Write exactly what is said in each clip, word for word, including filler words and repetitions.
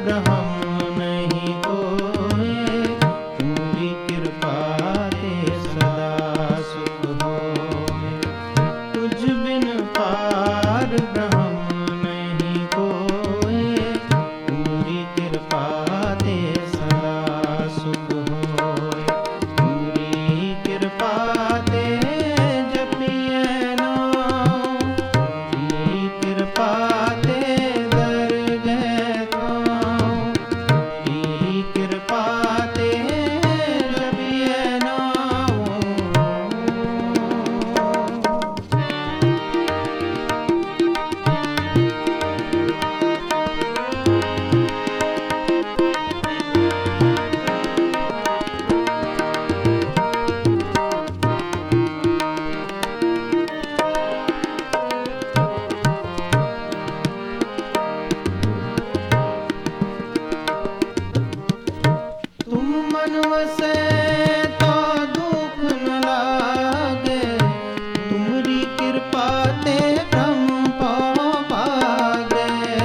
ब्रह्म नहीं कोई, तुम्हारी कृपा ते सदा सुख होए। तुझ बिन पार ब्रह्म नहीं कोई, तुम्हारी कृपा ते सदा सुख होए। तुम्हारी कृपा ते जपिए नाम, तुम्हारी कृपा ते दरगह थाम, तुम्हारी कृपा ते जपिए नाम। तुम मन वसे तो दुख न लागे, तुम्हारी कृपा ते ब्रह्म पौ पागे।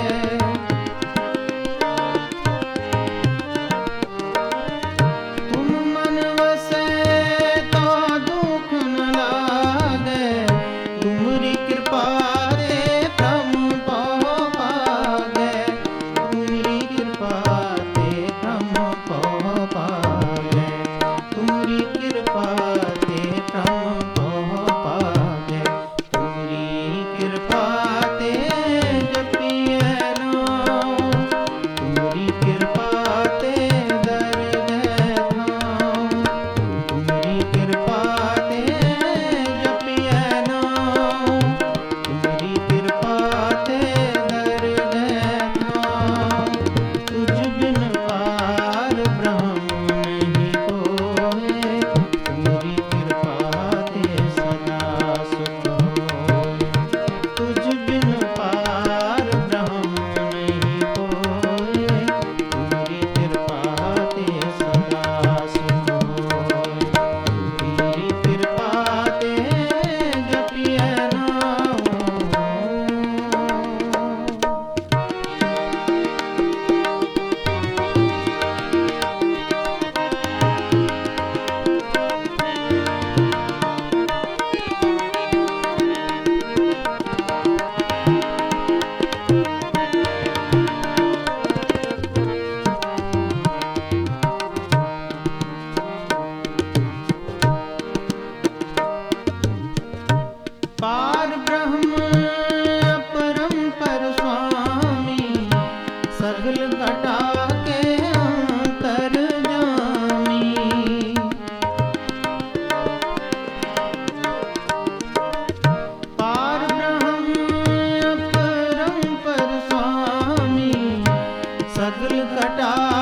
तुम मन वसे तो दुख न लागे, तुम्हारी कृपा ते ब्रह्म पौ पागे। तुम्हारी कृपा ते ब्रह्म पौ पागे, तुम्हारी कृपा ते ब्रह्म पौ पागे। तुम्हारी कृपा ते जपिए नाम, तुम्हारी कृपा ते दरगह थाम, तुम्हारी कृपा ते जपिए नाम, तुम्हारी कृपा ते दरगह थाम। तुझ बिन पार ब्रह्म नहीं कोई, तुम्हारी कृपा ते सदा सुख होए। तुझ बिन पार ब्रह्म नहीं कोई, तुम्हारी कृपा ते सदा सुख होए। तुम्हारी कृपा ते जपिए नाम। पार ब्रह्म अपरंपर स्वामी, सगल घटा के अंतर्जामी। पार ब्रह्म अपरंपर स्वामी, सगल घटा